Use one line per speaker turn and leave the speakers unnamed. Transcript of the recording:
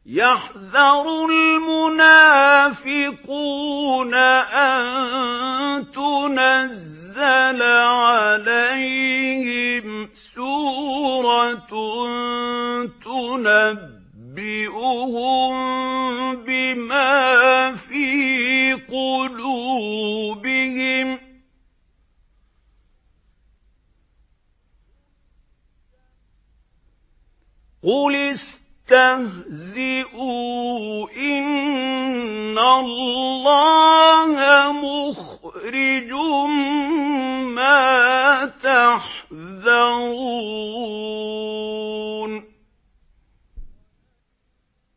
يَحْذَرُ الْمُنَافِقُونَ أَن تُنَزَّلَ عَلَيْهِمْ سُورَةٌ تُنَبِّئُهُم بِمَا فِي قُلُوبِهِمْ ۚ قُلِ اسْتَهْزِئُوا إِنَّ اللَّهَ مُخْرِجٌ مَّا تَحْذَرُونَ